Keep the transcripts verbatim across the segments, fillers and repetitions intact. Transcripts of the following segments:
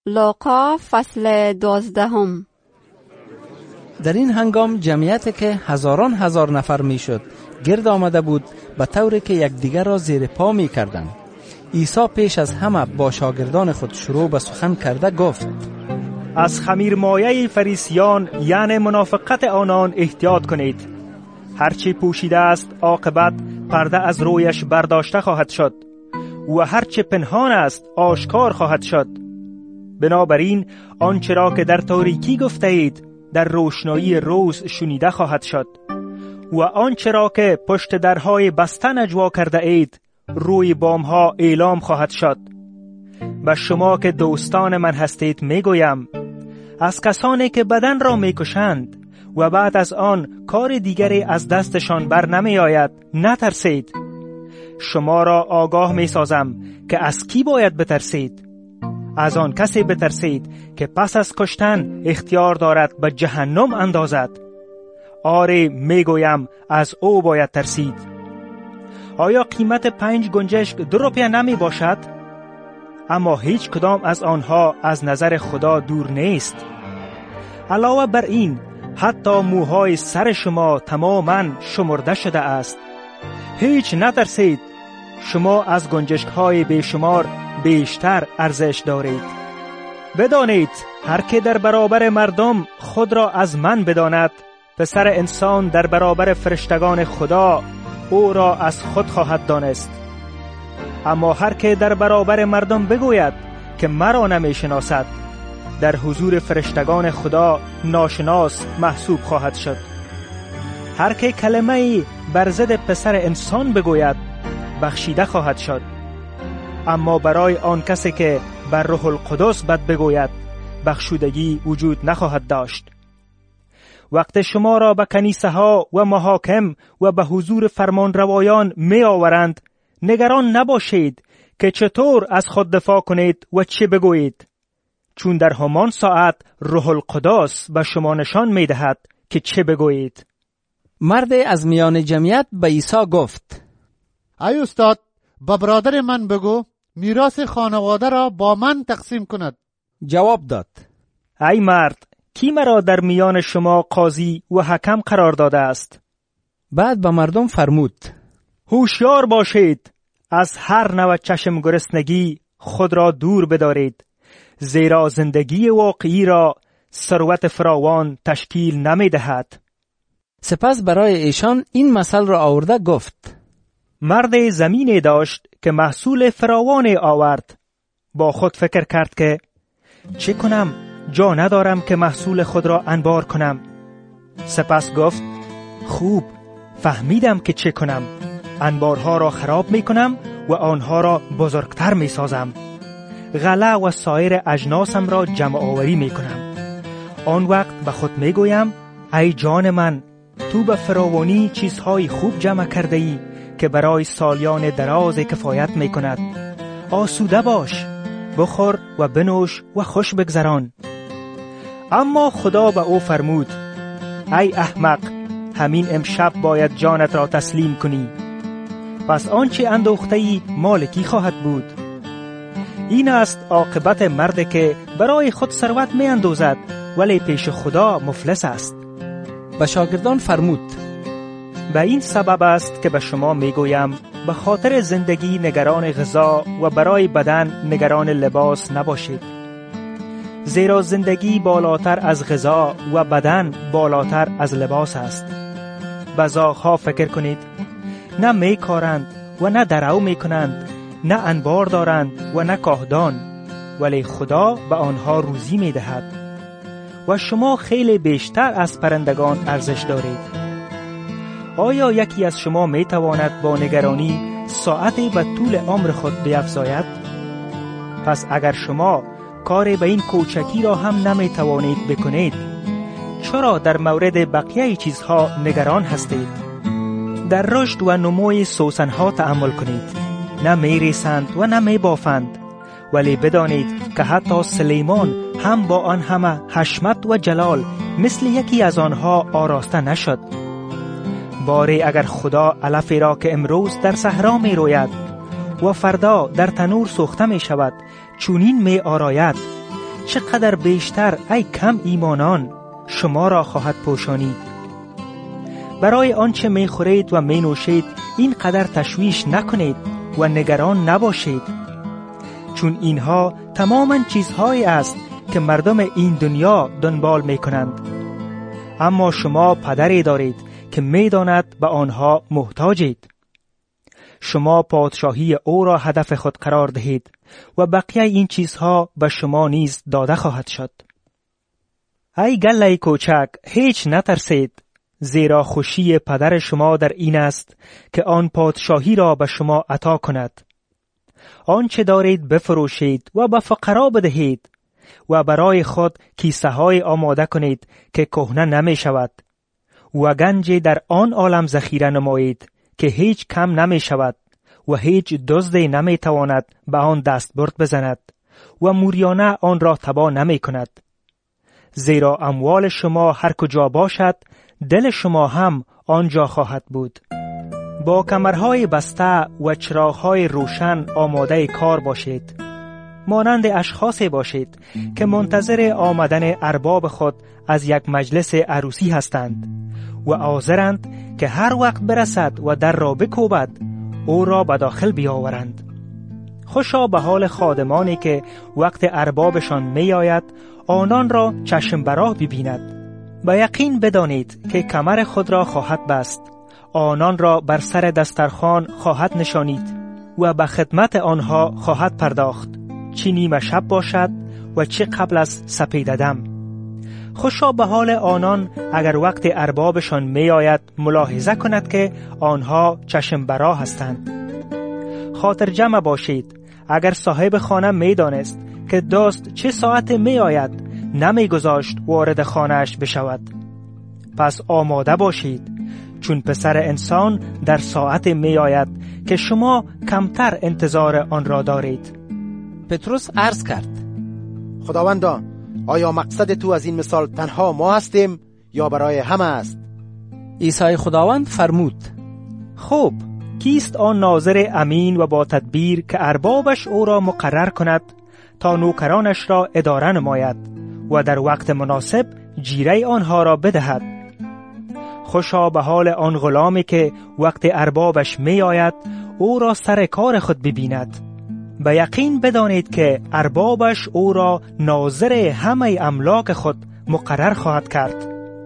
لوقا فصل دوازدهم. در این هنگام جمعیت که هزاران هزار نفر می شد گرد آمده بود، به طوری که یکدیگر را زیر پا می کردند. عیسی پیش از همه با شاگردان خود شروع به سخن کرده گفت: از خمیر مایه فریسیان یعنی منافقت آنان احتیاط کنید. هرچی پوشیده است عاقبت پرده از رویش برداشته خواهد شد و هرچی پنهان است آشکار خواهد شد. بنابراین آنچه را که در تاریکی گفته اید در روشنایی روز شنیده خواهد شد و آنچه را که پشت درهای بسته نجوا کرده اید روی بامها اعلام خواهد شد. و شما که دوستان من هستید میگویم، از کسانی که بدن را میکشند و بعد از آن کار دیگری از دستشان بر نمی آید نترسید. شما را آگاه می سازم که از کی باید بترسید. از آن کسی بترسید که پس از کشتن اختیار دارد به جهنم اندازد. آره میگویم از او باید ترسید. آیا قیمت پنج گنجشک دو روپیه نمی باشد؟ اما هیچ کدام از آنها از نظر خدا دور نیست. علاوه بر این حتی موهای سر شما تماما شمرده شده است. هیچ نترسید، شما از گنجشک های بیشمار بیشتر ارزش دارید. بدانید هر که در برابر مردم خود را از من بداند، پسر انسان در برابر فرشتگان خدا او را از خود خواهد دانست. اما هر که در برابر مردم بگوید که مرا نمی شناسد، در حضور فرشتگان خدا ناشناس محسوب خواهد شد. هر که کلمه‌ای بر ضد پسر انسان بگوید بخشیده خواهد شد، اما برای آن کسی که بر روح القدس بد بگوید بخشودگی وجود نخواهد داشت. وقت شما را به کنیسه ها و محاکم و به حضور فرمانروایان می آورند، نگران نباشید که چطور از خود دفاع کنید و چه بگویید، چون در همان ساعت روح القدس به شما نشان می دهد که چه بگویید. مرد از میان جمعیت به عیسی گفت: ای استاد، با برادر من بگو میراث خانواده را با من تقسیم کند. جواب داد: ای مرد، کی مرا در میان شما قاضی و حکم قرار داده است؟ بعد به مردم فرمود: هوشیار باشید، از هر نوع چشم گرسنگی خود را دور بدارید، زیرا زندگی واقعی را ثروت فراوان تشکیل نمی دهد. سپس برای ایشان این مثل را آورده گفت: مرد زمینی داشت که محصول فراوانی آورد. با خود فکر کرد که چه کنم؟ جا ندارم که محصول خود را انبار کنم. سپس گفت: خوب، فهمیدم که چه کنم. انبارها را خراب می کنم و آنها را بزرگتر می سازم. غله و سایر اجناسم را جمع آوری می کنم. آن وقت به خود می گویم: ای جان من، تو به فراوانی چیزهای خوب جمع کرده ای که برای سالیان دراز کفایت می کند. آسوده باش، بخور و بنوش و خوش بگذران. اما خدا به او فرمود: ای احمق، همین امشب باید جانت را تسلیم کنی. پس آنچه اندوخته ای مالکی خواهد بود. این است عاقبت مرد که برای خود ثروت می اندوزد ولی پیش خدا مفلس است. به شاگردان فرمود: به این سبب است که به شما می گویم به خاطر زندگی نگران غذا و برای بدن نگران لباس نباشید. زیرا زندگی بالاتر از غذا و بدن بالاتر از لباس است. به زاغ‌ها فکر کنید، نه می کارند و نه درو می کنند، نه انبار دارند و نه کاهدان، ولی خدا به آنها روزی می دهد. و شما خیلی بیشتر از پرندگان ارزش دارید. آیا یکی از شما می تواند با نگرانی ساعتی به طول عمر خود بیفزاید؟ پس اگر شما کاری به این کوچکی را هم نمی توانید بکنید، چرا در مورد بقیه چیزها نگران هستید؟ در رشد و نموی سوسنها تأمل کنید. نه می ریسند و نه می بافند، ولی بدانید که حتی سلیمان هم با آن همه حشمت و جلال مثل یکی از آنها آراسته نشد. باری اگر خدا علفی را که امروز در صحرا می روید و فردا در تنور سوخته می شود چونین می آراید، چقدر بیشتر ای کم ایمانان شما را خواهد پوشانید. برای آنچه می خورید و می نوشید این قدر تشویش نکنید و نگران نباشید، چون اینها تماما چیزهایی است که مردم این دنیا دنبال می کنند. اما شما پدری دارید که می داند به آنها محتاجید. شما پادشاهی او را هدف خود قرار دهید و بقیه این چیزها به شما نیز داده خواهد شد. ای گله کوچک، هیچ نترسید، زیرا خوشی پدر شما در این است که آن پادشاهی را به شما عطا کند. آنچه دارید بفروشید و به فقرا بدهید و برای خود کیسه های آماده کنید که کهنه نمی شود و گنج در آن عالم ذخیره نمایید که هیچ کم نمی شود و هیچ دزدی نمی تواند به آن دستبرد بزند و موریانه آن را تباه نمی کند. زیرا اموال شما هر کجا باشد دل شما هم آنجا خواهد بود. با کمرهای بسته و چراغهای روشن آماده کار باشید. مانند اشخاصی باشید که منتظر آمدن ارباب خود از یک مجلس عروسی هستند و حاضرند که هر وقت برسد و در را بکوبد او را به داخل بیاورند. خوشا به حال خادمانی که وقت اربابشان می آید آنان را چشم براه ببیند. به یقین بدانید که کمر خود را خواهد بست، آنان را بر سر دسترخوان خواهد نشانید و به خدمت آنها خواهد پرداخت، چه نیمه شب باشد و چه قبل از سپیده دم. خوشا به حال آنان اگر وقت اربابشان می آید ملاحظه کند که آنها چشم براه هستند. خاطر جمع باشید، اگر صاحب خانه می دانست که دوست چه ساعت می آید نمی گذاشت وارد خانهش بشود. پس آماده باشید، چون پسر انسان در ساعت می آید که شما کمتر انتظار آن را دارید. پتروس عرض کرد: خداوندا، آیا مقصد تو از این مثال تنها ما هستیم یا برای همه است؟ عیسی خداوند فرمود: خوب، کیست آن ناظر امین و با تدبیر که اربابش او را مقرر کند تا نوکرانش را اداره نماید و در وقت مناسب جیره آنها را بدهد؟ خوشا به حال آن غلامی که وقت اربابش می آید او را سر کار خود ببیند. به یقین بدانید که اربابش او را ناظر همه املاک خود مقرر خواهد کرد.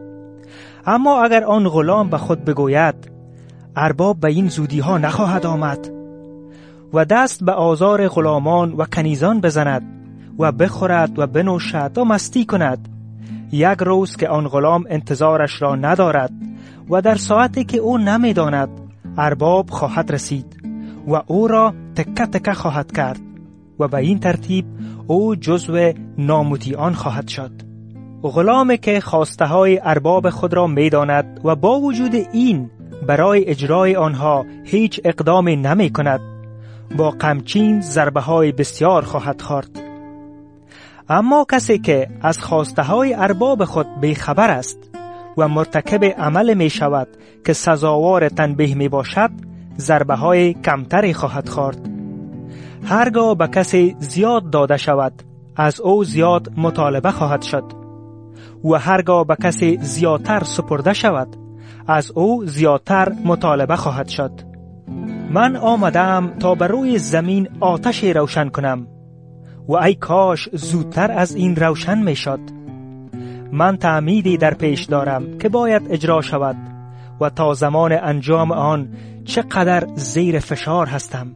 اما اگر آن غلام به خود بگوید ارباب به این زودی ها نخواهد آمد و دست به آزار غلامان و کنیزان بزند و بخورد و بنوشد و مستی کند، یک روز که آن غلام انتظارش را ندارد و در ساعتی که او نمی داند ارباب خواهد رسید و او را تکه تکه خواهد کرد و به این ترتیب او جزو نامطیعان خواهد شد. غلامی که خواسته های ارباب خود را می داند و با وجود این برای اجرای آنها هیچ اقدامی نمی کند، با قمچین ضربه های بسیار خواهد خورد. اما کسی که از خواسته های ارباب خود بیخبر است و مرتکب عمل می شود که سزاوار تنبیه می باشد، ضربه های کمتری خواهد خورد. هرگاه به کسی زیاد داده شود از او زیاد مطالبه خواهد شد و هرگاه به کسی زیادتر سپرده شود از او زیادتر مطالبه خواهد شد. من آمدم تا بر روی زمین آتش روشن کنم و ای کاش زودتر از این روشن می شد. من تعمیدی در پیش دارم که باید اجرا شود و تا زمان انجام آن چقدر زیر فشار هستم.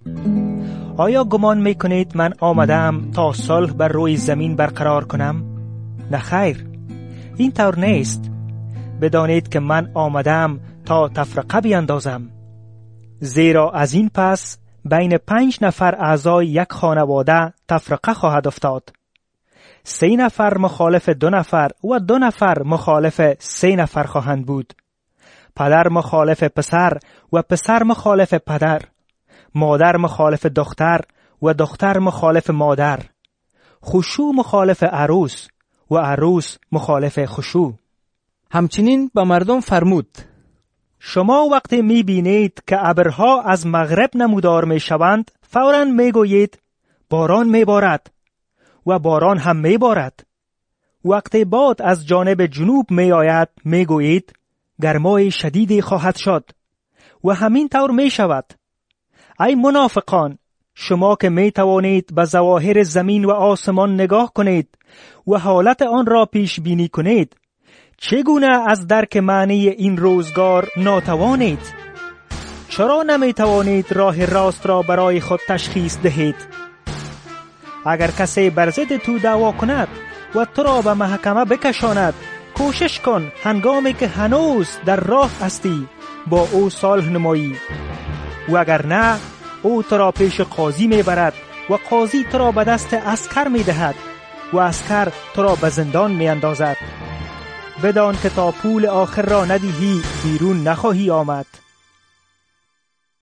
آیا گمان می کنید من آمدم تا صلح بر روی زمین برقرار کنم؟ نه خیر، این طور نیست. بدانید که من آمدم تا تفرقه بیندازم. زیرا از این پس بین پنج نفر اعضای یک خانواده تفرقه خواهد افتاد. سه نفر مخالف دو نفر و دو نفر مخالف سه نفر خواهند بود. پدر مخالف پسر و پسر مخالف پدر، مادر مخالف دختر و دختر مخالف مادر، خشوع مخالف عروس و عروس مخالف خشوع. همچنین به مردم فرمود: شما وقتی می بینید که ابرها از مغرب نمودار می شوند، فوراً می گویید باران می بارد و باران هم می بارد. وقتی باد از جانب جنوب می آید می گویید گرمای شدیدی خواهد شد و همین طور می شود. ای منافقان، شما که می توانید به ظواهر زمین و آسمان نگاه کنید و حالت آن را پیش بینی کنید، چگونه از درک معنی این روزگار ناتوانید؟ چرا نمی توانید راه راست را برای خود تشخیص دهید؟ اگر کسی بر ضد تو دعوا کند و تو را به محکمه بکشاند، کوشش کن هنگامی که هنوز در راه هستی با او صلح نمایی، و اگر نه او تو را پیش قاضی می برد و قاضی تو را به دست عسکر می دهد و عسکر تو را به زندان می اندازد. بدان که تا پول آخر را ندهی بیرون نخواهی آمد.